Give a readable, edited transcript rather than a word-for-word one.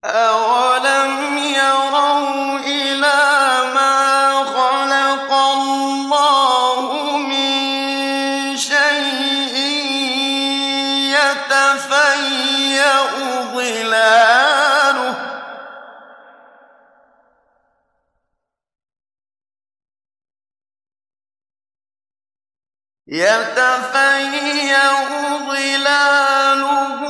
أَوَلَمْ يَرَوْا إِلَىٰ مَا خَلَقَ اللَّهُ مِن شَيْءٍ يَتَفَيَّأُ ظِلَالُهُ